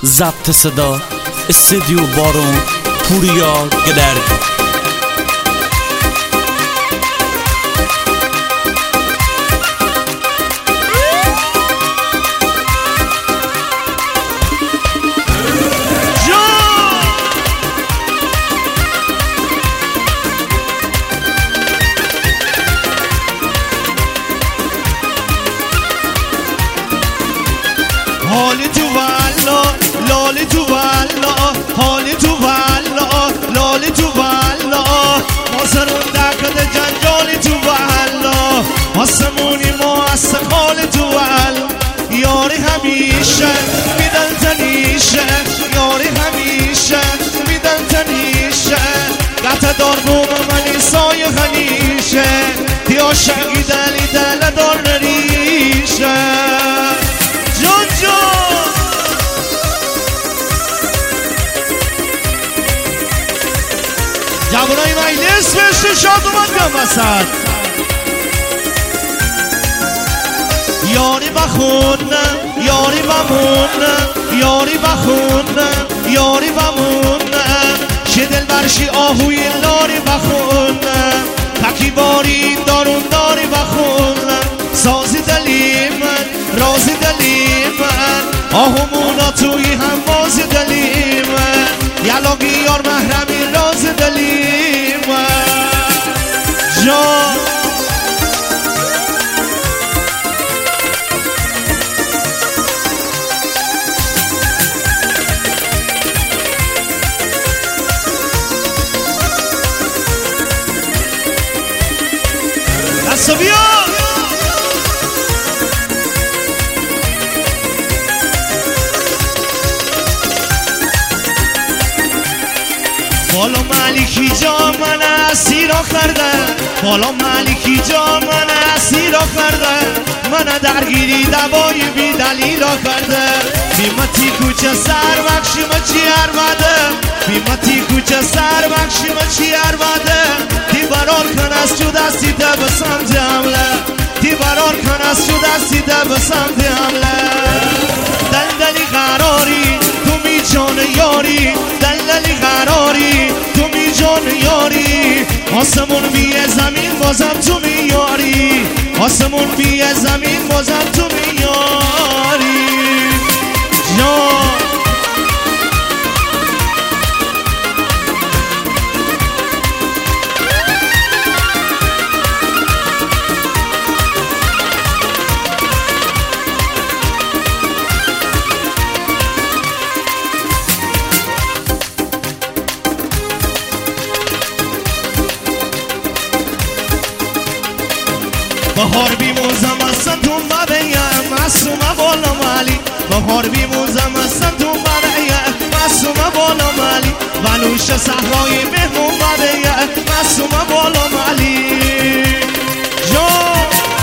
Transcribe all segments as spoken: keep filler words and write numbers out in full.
ضبط صدا استودیو بارون پوریا گدرد. حالی تو والا لالی تو والا حالی تو والا لالی تو والا ما سرون دکت جنجالی تو والا آسمونی ما از خالی تو والا یاری همیشه میدن تنیشه یاری همیشه میدن تنیشه قطع دار بوم منی سای خنیشه یا شقی دلی دل دار نریشه جون جون جوانای مجلس بشت شاد اومد بیام وسط یاری بخونم یاری بمونم یاری بخونم یاری بمونم شه دل برشی آهوی لاری بخونم تکی باری دارون داری بخونم سازی دلی من رازی دلی من آهومونا توی هم بازی دلی من یلاقی یار محرمی راز دلی من جان دستو بیا بالا مالکی جان من اسیر آخردن بالا مالکی جان من اسیر آخردن من درگیری دوای بی دلیل آخردن بیمتی کوچه سر بخشی ما چی ارمده بیمتی کوچه سر بخشی ما چی ارمده دی برار کن از جو دستی ده به سمت حمله دی برار کن از جو دستی ده به سمت حمله دلدلی قراری تو می جان یاری دلدلی قراری تو می جان یاری آسمون بیه زمین بازم تو میاری آسمون بیه زمین بازم تو میاری جان بهار بیموزم اصلا تو مبیم معصومه بالا مالی بهار بیموزم اصلا تو مبیم معصومه بالا مالی ونوش صحرای مهمون مبیم معصومه بالا مالی جان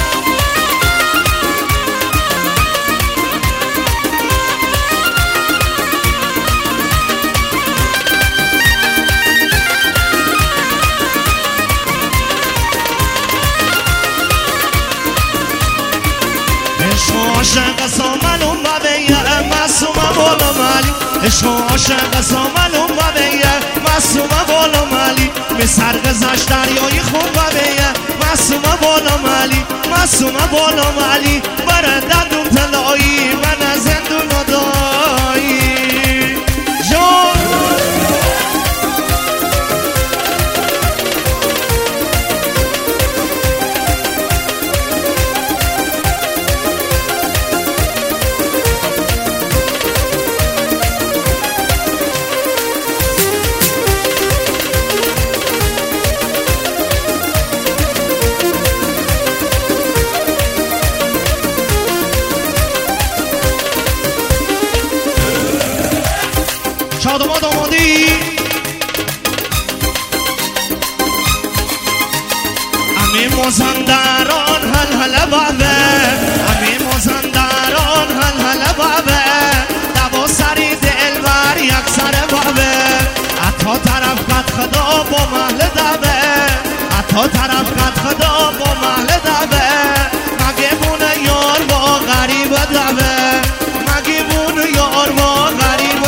عاشق ساملون و بیه معصومه بالا مالی عشق عاشق ساملون و بیه معصومه بالا مالی به سرگذشت دریای خون و بیه معصومه بالا مالی معصومه بالا مالی برندندون تلایی من از زندون دایی جان شاد و باد آمادی امی مازندران هل هل بابه امی مازندران هل هل بابه دوا سری دل بر یک سر بابه حتی طرف قد خدا با محل دبه حتی طرف قد خدا با محل دبه مگه بونه یار با غریب دبه مگه بونه یار با غریب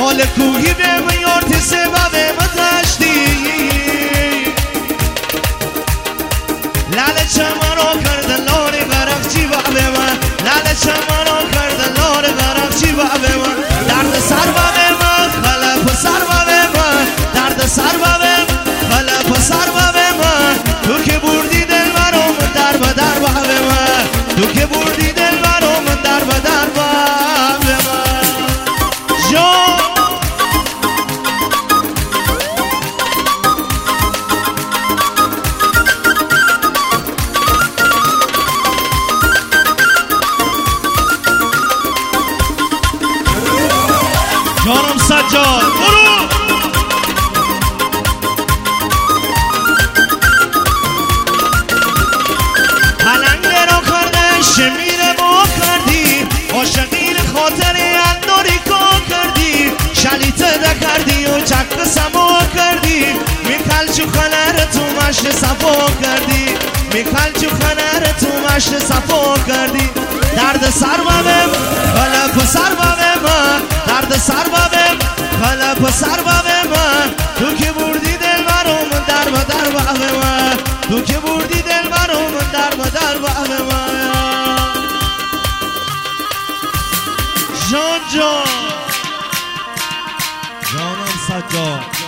بال کوهی به میار تی سبب متشتی لاله چمنو کرد لار غرق چی با به من لاله چمنو کرد لار غرق چی با به من درد سر با به من خلف سر با به من درد سر با به من خلف سر با به من تو که بردی دل منو من در به در با به من تو که بردی دل منو من در به در با به من جان جانم سجاد برو پلنگ را کرده شمیر ما کردی عاشقین خاطر انداری کا کردی شلیته ده کردی و چک سما کردی میکل چو خنر تو مشت صفا کردی میکل چو خنر تو مشت صفا کردی درد سر بابم غلب سر بابم درد سر بابم غلب سر بابم تو که بردی دل مرو من در و در بابم تو که بردی دل مرو من در و در بابم جان جان جانم سجاد